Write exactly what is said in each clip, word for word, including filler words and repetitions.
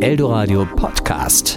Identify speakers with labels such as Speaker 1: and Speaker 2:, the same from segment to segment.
Speaker 1: Eldoradio Podcast.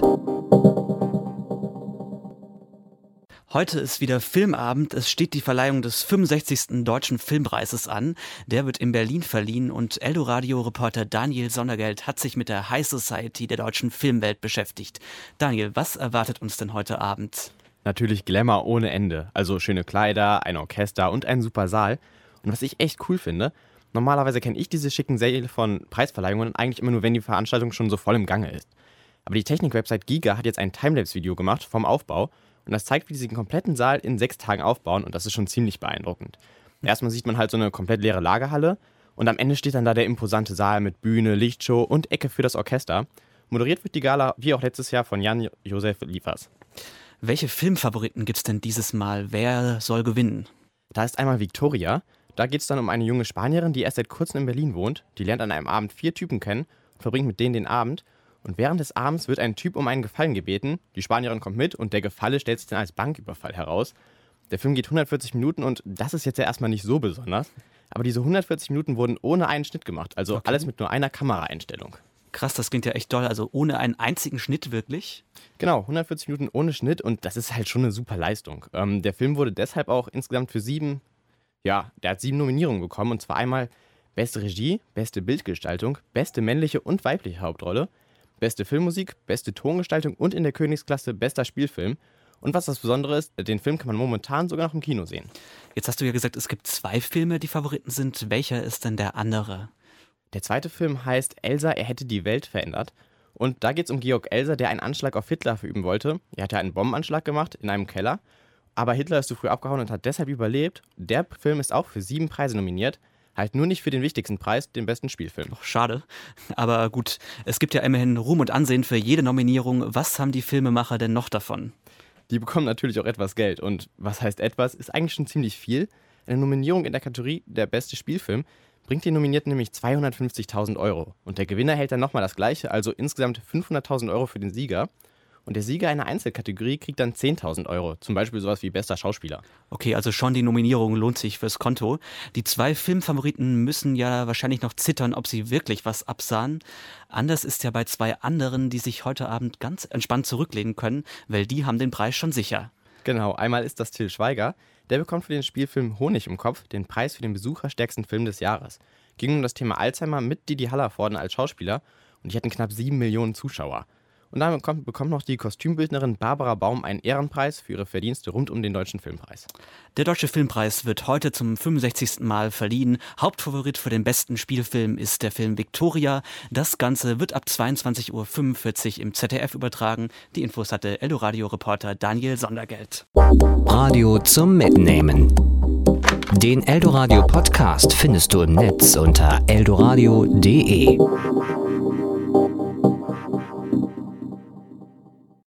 Speaker 2: Heute ist wieder Filmabend. Es steht die Verleihung des fünfundsechzigsten Deutschen Filmpreises an. Der wird in Berlin verliehen und Eldoradio-Reporter Daniel Sondergeld hat sich mit der High Society der deutschen Filmwelt beschäftigt. Daniel, was erwartet uns denn heute Abend?
Speaker 3: Natürlich Glamour ohne Ende. Also schöne Kleider, ein Orchester und ein super Saal. Und was ich echt cool finde, normalerweise kenne ich diese schicken Säle von Preisverleihungen eigentlich immer nur, wenn die Veranstaltung schon so voll im Gange ist. Aber die Technik-Website Giga hat jetzt ein Timelapse-Video gemacht vom Aufbau. Und das zeigt, wie sie den kompletten Saal in sechs Tagen aufbauen und das ist schon ziemlich beeindruckend. Erstmal sieht man halt so eine komplett leere Lagerhalle und am Ende steht dann da der imposante Saal mit Bühne, Lichtshow und Ecke für das Orchester. Moderiert wird die Gala, wie auch letztes Jahr, von Jan-Josef Liefers.
Speaker 2: Welche Filmfavoriten gibt's denn dieses Mal? Wer soll gewinnen?
Speaker 3: Da ist einmal Victoria. Da geht es dann um eine junge Spanierin, die erst seit kurzem in Berlin wohnt. Die lernt an einem Abend vier Typen kennen und verbringt mit denen den Abend. Und während des Abends wird ein Typ um einen Gefallen gebeten. Die Spanierin kommt mit und der Gefalle stellt sich dann als Banküberfall heraus. Der Film geht hundertvierzig Minuten und das ist jetzt ja erstmal nicht so besonders. Aber diese hundertvierzig Minuten wurden ohne einen Schnitt gemacht. Also okay. Alles mit nur einer Kameraeinstellung.
Speaker 2: Krass, das klingt ja echt doll. Also ohne einen einzigen Schnitt wirklich?
Speaker 3: Genau, hundertvierzig Minuten ohne Schnitt und das ist halt schon eine super Leistung. Ähm, der Film wurde deshalb auch insgesamt für sieben, ja, der hat sieben Nominierungen bekommen. Und zwar einmal beste Regie, beste Bildgestaltung, beste männliche und weibliche Hauptrolle, beste Filmmusik, beste Tongestaltung und in der Königsklasse bester Spielfilm. Und was das Besondere ist, den Film kann man momentan sogar noch im Kino sehen.
Speaker 2: Jetzt hast du ja gesagt, es gibt zwei Filme, die Favoriten sind. Welcher ist denn der andere?
Speaker 3: Der zweite Film heißt Elsa, er hätte die Welt verändert. Und da geht es um Georg Elser, der einen Anschlag auf Hitler verüben wollte. Er hat ja einen Bombenanschlag gemacht in einem Keller. Aber Hitler ist zu früh abgehauen und hat deshalb überlebt. Der Film ist auch für sieben Preise nominiert. Halt nur nicht für den wichtigsten Preis, den besten Spielfilm.
Speaker 2: Ach, schade. Aber gut, es gibt ja immerhin Ruhm und Ansehen für jede Nominierung. Was haben die Filmemacher denn noch davon?
Speaker 3: Die bekommen natürlich auch etwas Geld. Und was heißt etwas, ist eigentlich schon ziemlich viel. Eine Nominierung in der Kategorie der beste Spielfilm bringt den Nominierten nämlich zweihundertfünfzigtausend Euro. Und der Gewinner hält dann nochmal das Gleiche, also insgesamt fünfhunderttausend Euro für den Sieger. Und der Sieger einer Einzelkategorie kriegt dann zehntausend Euro, zum Beispiel sowas wie bester Schauspieler.
Speaker 2: Okay, also schon die Nominierung lohnt sich fürs Konto. Die zwei Filmfavoriten müssen ja wahrscheinlich noch zittern, ob sie wirklich was absahen. Anders ist ja bei zwei anderen, die sich heute Abend ganz entspannt zurücklehnen können, weil die haben den Preis schon sicher.
Speaker 3: Genau, einmal ist das Til Schweiger. Der bekommt für den Spielfilm Honig im Kopf den Preis für den besucherstärksten Film des Jahres. Ging um das Thema Alzheimer mit Didi Hallervorden als Schauspieler und die hatten knapp sieben Millionen Zuschauer. Und dann bekommt, bekommt noch die Kostümbildnerin Barbara Baum einen Ehrenpreis für ihre Verdienste rund um den Deutschen Filmpreis.
Speaker 2: Der Deutsche Filmpreis wird heute zum fünfundsechzigsten Mal verliehen. Hauptfavorit für den besten Spielfilm ist der Film Victoria. Das Ganze wird ab zweiundzwanzig Uhr fünfundvierzig im Z D F übertragen. Die Infos hatte Eldoradio-Reporter Daniel Sondergeld.
Speaker 1: Radio zum Mitnehmen. Den Eldoradio Podcast findest du im Netz unter eldoradio punkt de.